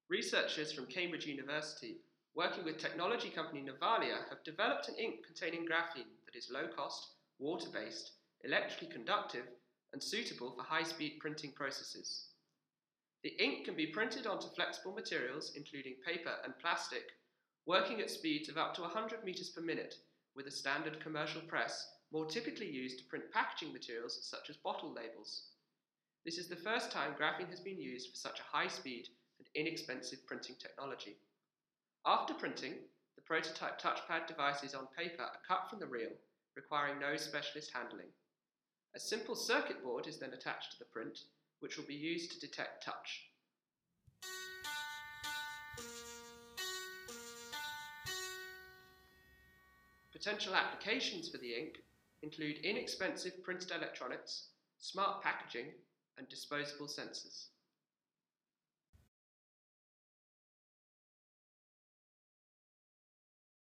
Researchers from Cambridge University, working with technology company Novalia, have developed an ink containing graphene that is low cost, water-based, electrically conductive, and suitable for high-speed printing processes. The ink can be printed onto flexible materials, including paper and plastic, working at speeds of up to 100 meters per minute, with a standard commercial press, more typically used to print packaging materials such as bottle labels. This is the first time graphene has been used for such a high-speed and inexpensive printing technology. After printing, the prototype touchpad devices on paper are cut from the reel, requiring no specialist handling. A simple circuit board is then attached to the print, which will be used to detect touch. Potential applications for the ink include inexpensive printed electronics, smart packaging, and disposable sensors.